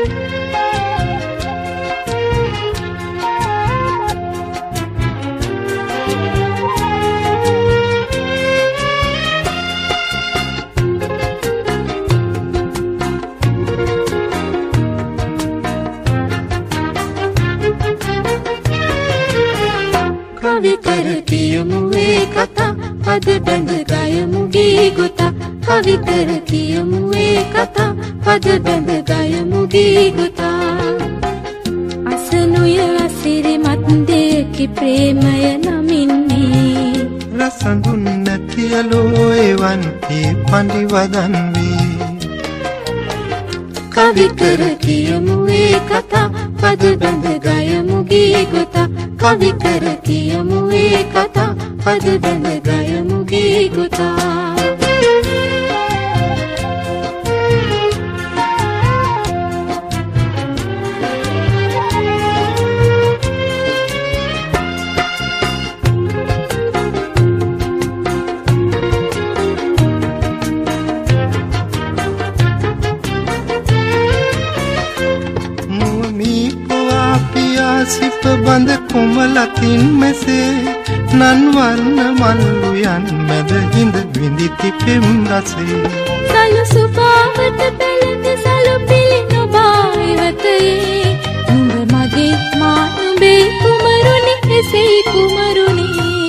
කවි කර කියමු ඒ කතා පද බඳ ගයමු ගී ගොතා කවි කර කියමු ඒ කතා පද බඳ ගයමු ගී ගොතා අසනුය අසිරිමත් දෙකි ප්‍රේමය නමින්නේ රසඳුන් නැතියලෝ එවන් ඒ පඬිවදන් වේ කවි කර කියමු ඒ කතා පද බඳ ගයමු ගී ගොතා කවි කර කියමු ඒ කතා පද බඳ ගයමු ගී ගොතා සිප බඳ කොමලතින් මෙසේ නන් වර්ණ මල්ලු යන් මැද හිඳ විඳිති පෙම් රසේ සලු සුපාවත පැළඳ සලු පිළි නොබා ඉවතයේ නුඹ මගේ මා නුඹේ කුමරුනි එසේ කුමරුනි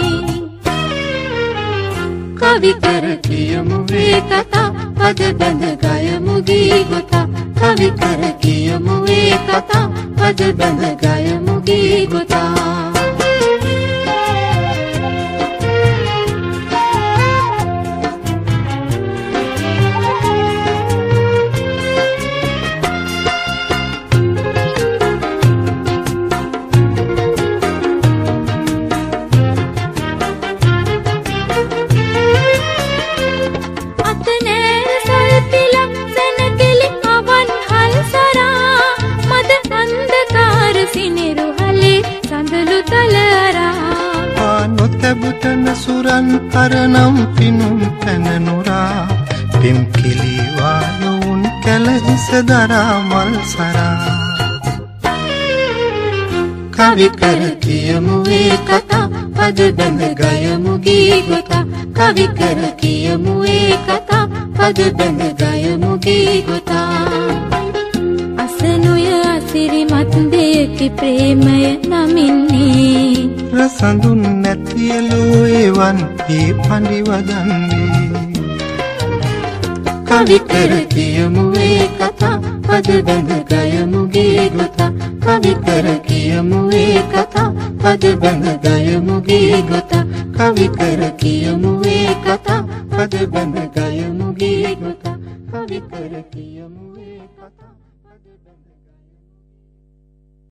කවි කර කියමු ඒ කතා පද බඳ ගයමු ගී ගොතා කවි කර කියමු ඒ කතා පද බඳ ගයමු ගී ගොතා නොතැබුතන සුරන් කරනම් පිනුම් පැනනුරා පෙම් කිලිවා යොවුන් කැලහිස දරා මල් සරා කවි කර කියමු ඒ කතා පද බඳ ගයමු ගී ගොතා කවි කර කියමු ඒ කතා පද බඳ ගයමු ගී ගොතා අසනුය අසිරිමත් දෙකි ප්‍රේමය නමින්නේ රසඳුන් නැතියලෝ එවන් ඒ පඬිවදන් වේ කවි කර කියමු ඒ කතා පද බඳ ගයමු ගී ගොතා කවි කර කියමු ඒ කතා පද බඳ ගයමු ගී ගොතා කවි කර කියමු ඒ කතා පද බඳ ගයමු ගී ගොතා කවි කර කියමු ඒ කතා පද බඳ